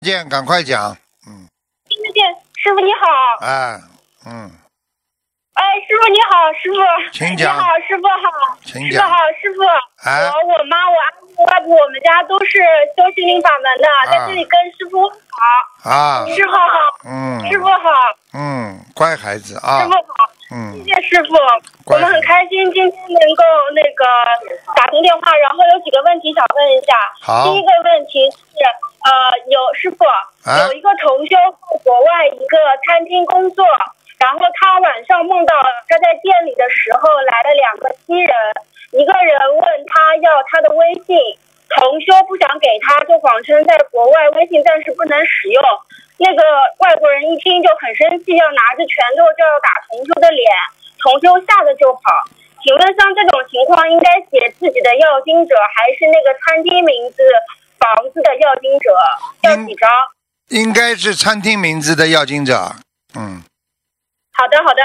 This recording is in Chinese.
见，赶快讲。 听得见，师傅你好。 哎， 哎，师傅你好，师傅。 请讲。 你好，师傅好。 请讲。 师傅好，师傅。 哎。 我妈、我阿姨、外婆，我们家都是修心灵法门的，在这里跟师傅好。 啊。 师傅好。师傅好。 乖孩子啊。 师傅好。谢谢师傅，我们很开心今天能够打通电话，然后有几个问题想问一下。 好。 第一个问题是，师傅有一个同修在国外一个餐厅工作，然后他晚上梦到他在店里的时候来了2个西人，一个人问他要他的微信，同修不想给他，就谎称在国外微信暂时不能使用。那个外国人一听就很生气，要拿着拳头就要打同修的脸，同修吓得就跑。请问像这种情况应该写自己的要经者，还是那个餐厅名字、房子的要经者？要几张？ 应该是餐厅名字的要经者。 好的。